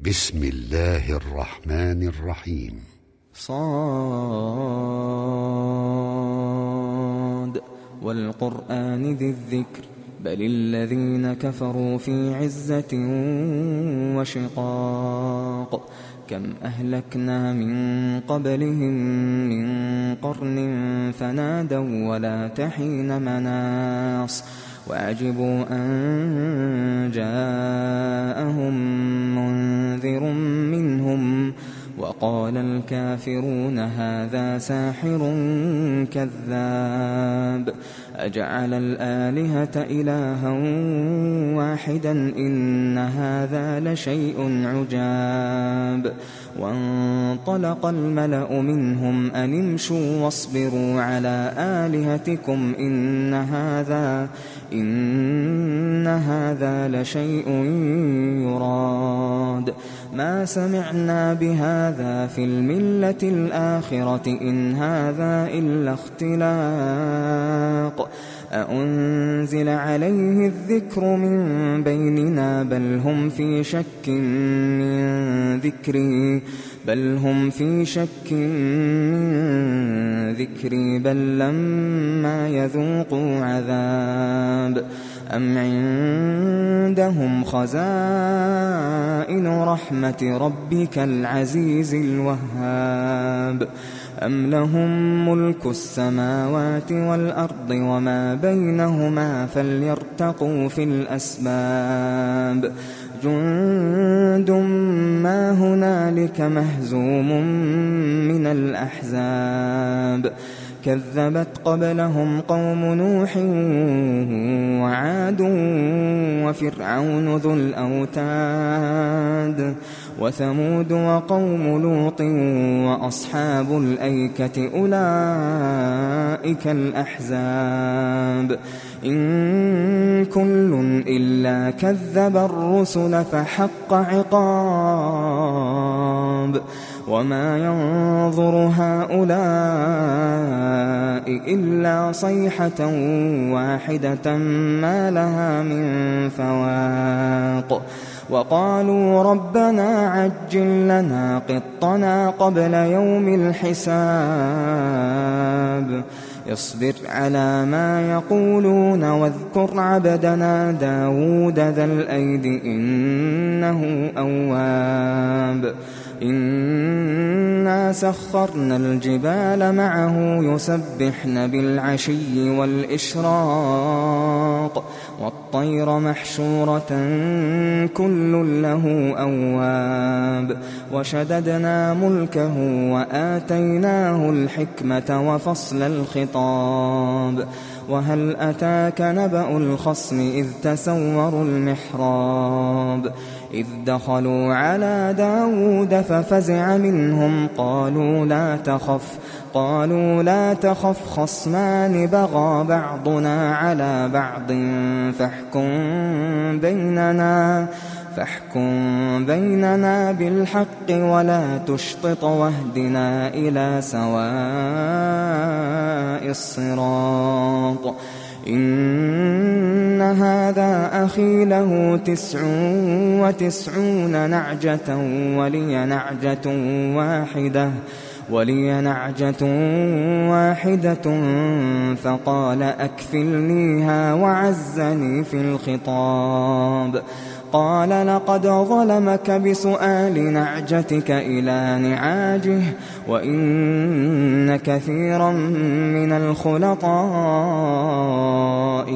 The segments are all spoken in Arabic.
بسم الله الرحمن الرحيم. صاد والقرآن ذي الذكر بل الذين كفروا في عزة وشقاق كم أهلكنا من قبلهم من قرن فنادوا ولا تحين مناص وعجبوا أن جاءهم منذر منهم وقال الكافرون هذا ساحر كذاب أجعل الآلهة إلها واحدا إن هذا لشيء عجاب وانطلق الملأ منهم أن امشوا واصبروا على آلهتكم إن هذا لشيء يراد ما سمعنا بهذا في الملة الآخرة إن هذا إلا اختلاق أأنزل عليه الذكر من بيننا بل هم في شك من ذكري بل لما يذوقوا عذاب أم عندهم خزائن رحمة ربك العزيز الوهاب أم لهم ملك السماوات والأرض وما بينهما فليرتقوا في الأسباب جند ما هنالك مهزوم من الأحزاب كذبت قبلهم قوم نوح وعاد وفرعون ذو الأوتاد وثمود وقوم لوط وأصحاب الأيكة أولئك الأحزاب إن كل إلا كذب الرسل فحق عقاب وما ينظر هؤلاء إلا صيحة واحدة ما لها من فواق وقالوا ربنا عجل لنا قطنا قبل يوم الحساب اصبر على ما يقولون واذكر عبدنا داود ذا الأيد إنه أواب إنا سخرنا الجبال معه يسبحن بالعشي والإشراق والطير محشورة كل له أواب وشددنا ملكه وآتيناه الحكمة وفصل الخطاب وهل أتاك نبأ الخصم إذ تسوروا المحراب إذ دخلوا على داود ففزع منهم قالوا لا تخف خصمان بغى بعضنا على بعض فاحكم بيننا بالحق ولا تشطط واهدنا إلى سواء الصراط إن هذا أخي له 99 نعجة ولي نعجة واحدة فقال أكفلنيها وعزني في الخطاب قال لقد ظلمك بسؤال نعجتك إلى نعاجه وإن كثيرا من الخلطاء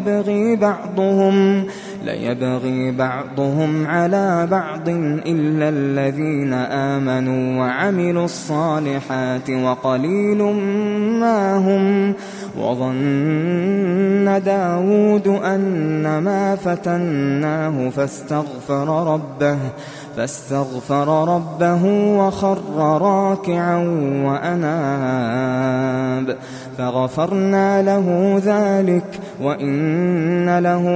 ليبغي بعضهم على بعض إلا الذين آمنوا وعملوا الصالحات وقليل ما هم وظن داود أنما فتناه فاستغفر ربه وخر راكعا وأناب فغفرنا له ذلك وإن له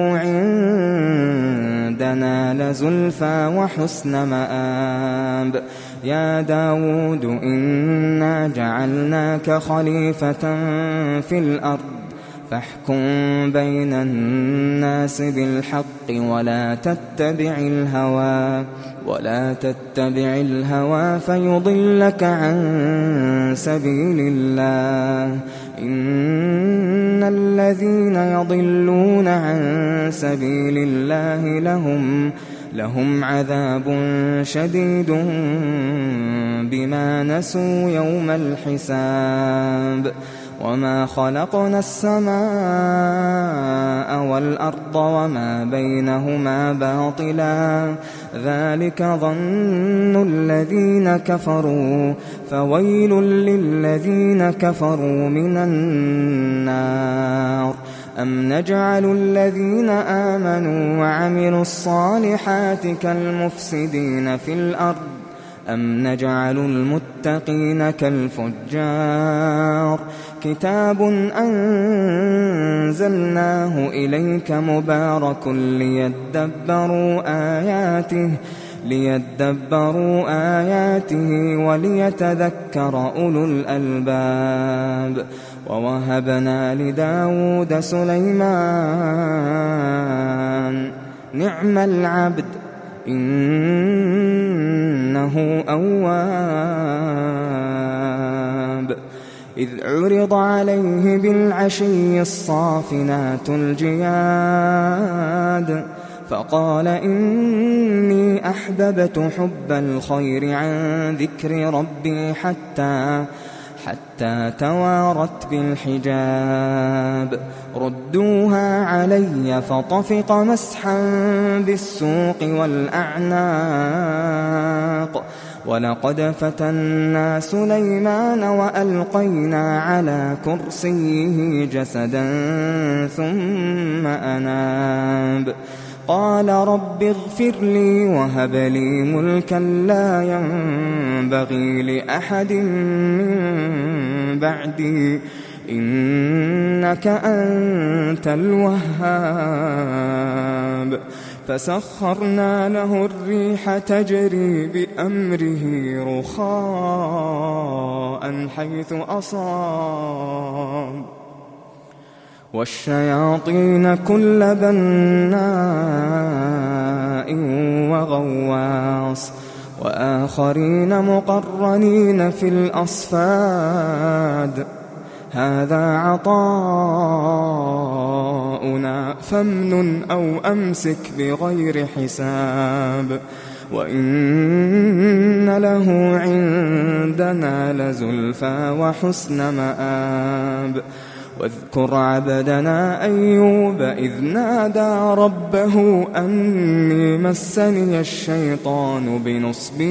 عندنا لزلفى وحسن مآب يا داود إنا جعلناك خليفة في الأرض فاحكم بين الناس بالحق ولا تتبع الهوى ولا تتبع الهوى فيضلك عن سبيل الله. إن الذين يضلون عن سبيل الله لهم عذاب شديد بما نسوا يوم الحساب. وما خلقنا السماء والأرض وما بينهما باطلا ذلك ظن الذين كفروا فويل للذين كفروا من النار. أم نجعل الذين آمنوا وعملوا الصالحات كالمفسدين في الأرض أم نجعل المتقين كالفجار. كتاب أنزلناه إليك مبارك ليدبروا آياته وليتذكر أولو الألباب. ووهبنا لداود سليمان نعم العبد إنه أواب. إذ عرض عليه بالعشي الصافنات الجياد فقال إني أحببت حب الخير عن ذكر ربي حتى توارت بالحجاب. ردوها علي فطفق مسحا بالسوق والأعناق. ولقد فتنا سليمان وألقينا على كرسيه جسدا ثم أناب. قال رب اغفر لي وهب لي ملكا لا ينبغي لأحد من بعدي إنك أنت الوهاب. فسخرنا له الريح تجري بأمره رخاء حيث أصاب والشياطين كل بناء وغواص وآخرين مقرنين في الأصفاد. هذا عطاؤنا فامنن أو أمسك بغير حساب. وإن له عندنا لزلفى وحسن مآب. واذكر عبدنا أيوب إذ نادى ربه أني مسني الشيطان بنصب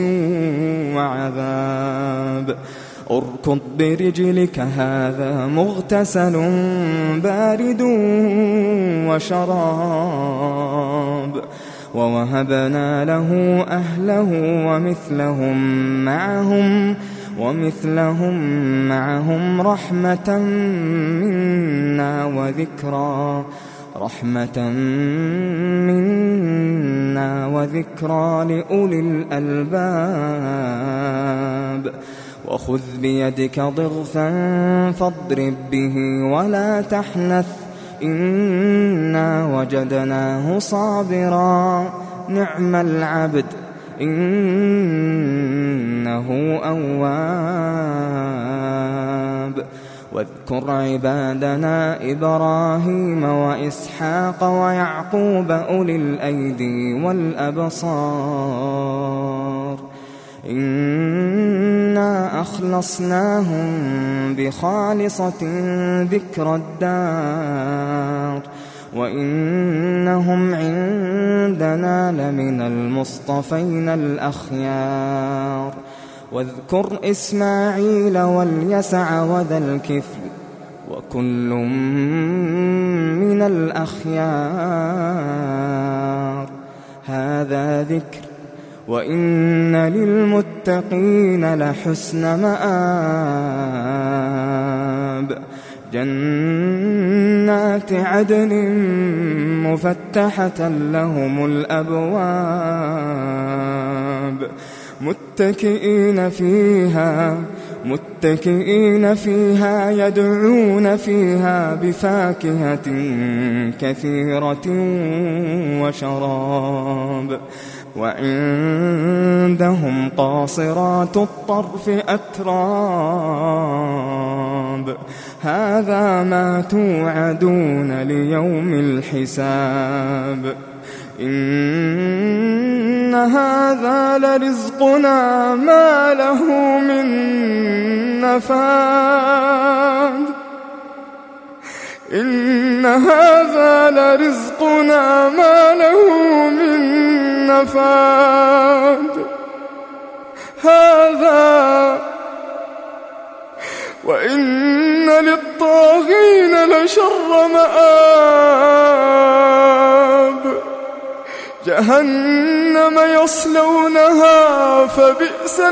وعذاب. اركض برجلك هذا مغتسل بارد وشراب. ووهبنا له أهله ومثلهم معهم رحمة منا وذكرى لأولي الألباب. وخذ بيدك ضغثا فاضرب به ولا تحنث إنا وجدناه صابرا نعم العبد إنه أواب. واذكر عبادنا إبراهيم وإسحاق ويعقوب أولي الأيدي والأبصار إنا أخلصناهم بخالصة ذكر الدار وإنهم عندنا لمن المصطفين الأخيار. واذكر إسماعيل واليسع وذا الكفل وكل من الأخيار. هذا ذكر وإن للمتقين لحسن مآب. جنات عدن مفتحة لهم الأبواب متكئين فيها يدعون فيها بفاكهة كثيرة وشراب وعندهم قاصرات الطرف أتراب هذا ما توعدون ليوم الحساب إن هذا لرزقنا ما له من نفاد إن هذا لرزقنا ما له من نفاد هذا وإن للطاغين لشر مآب جهنم يصلونها فبئس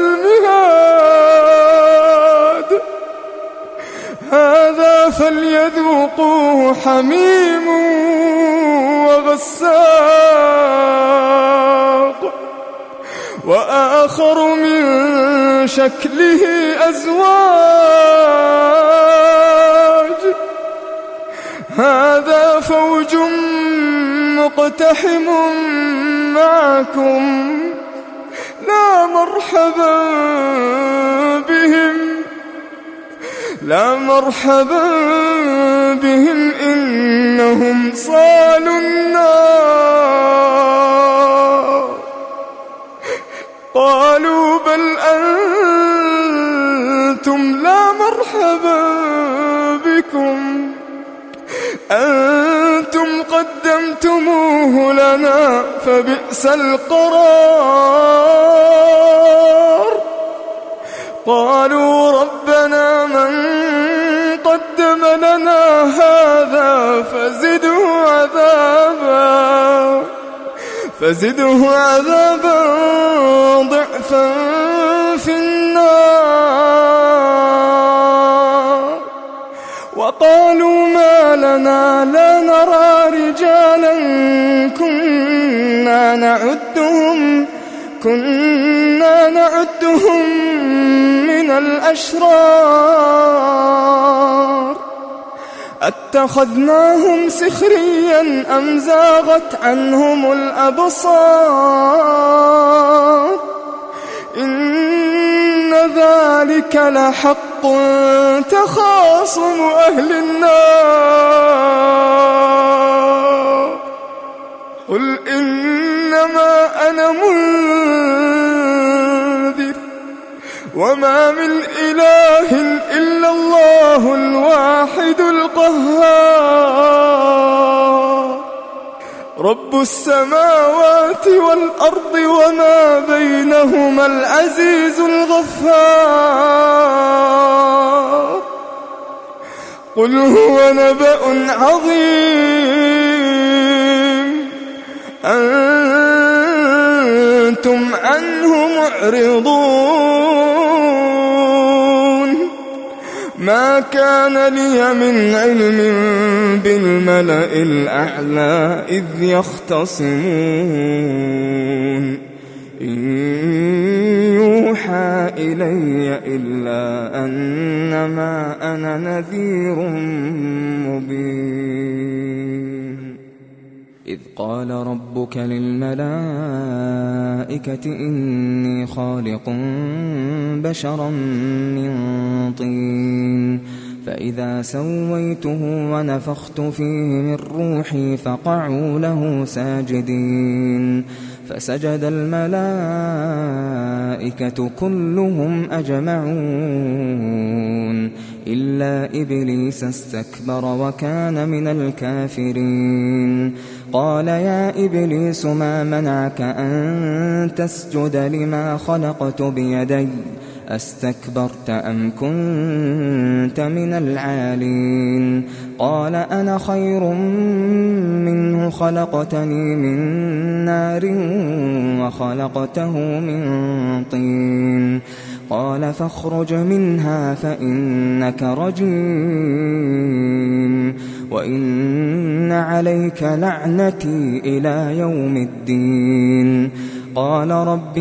المهاد هذا فليذوقوه حميم وغساق وآخر من شكله أزواج هذا فوج مقتحم معكم لا مرحبا بهم إنهم صالوا النار قالوا بل أنتم لا مرحبا بكم أنتم قدمتموه لنا فبئس القرار قالوا ربنا من قدم لنا هذا فزده عذابا ضعفا في النار وقالوا ما لنا لا نرى رجالا كنا نعدهم من الأشرار أتخذناهم سخريا أم زاغت عنهم الأبصار إن ذلك لحق تخاصم أهل النار قل إنما أنا منذر وما من إله إلا الله الواحد القهار رب السماوات والأرض وما بينهما العزيز الغفار قل هو نبأ عظيم أنتم عنه معرضون ما كان لي من علم بالملأ الأعلى إذ يختصمون إن يوحى إلي إلا أنما أنا نذير مبين إذ قال ربك للملائكة إني خالق بشرا من طين فإذا سويته ونفخت فيه من روحي فقعوا له ساجدين فسجد الملائكة كلهم أجمعون إلا إبليس استكبر وكان من الكافرين قال يا إبليس ما منعك أن تسجد لما خلقت بيدي أستكبرت أم كنت من العالين قال أنا خير منه خلقتني من نار وخلقته من طين قال فاخرج منها فإنك رجيم وإن عليك لعنتي إلى يوم الدين قال رب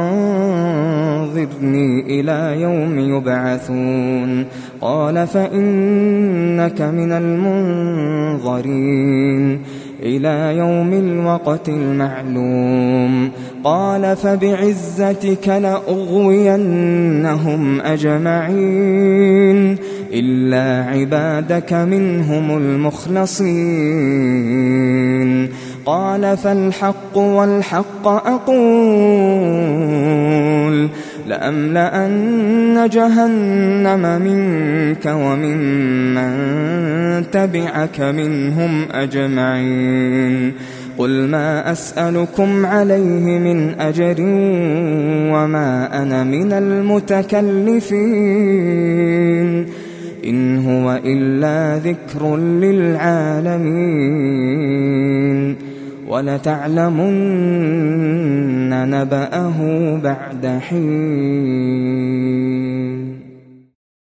فأنظرني إلى يوم يبعثون قال فإنك من المنظرين إلى يوم الوقت المعلوم قال فبعزتك لأغوينهم أجمعين إلا عبادك منهم المخلصين قال فالحق والحق أقول لأملأن جهنم منك وممن تبعك منهم أجمعين قل ما أسألكم عليه من أجر وما أنا من المتكلفين إن هو إلا ذكر للعالمين ولتعلمن نبأه بعد حين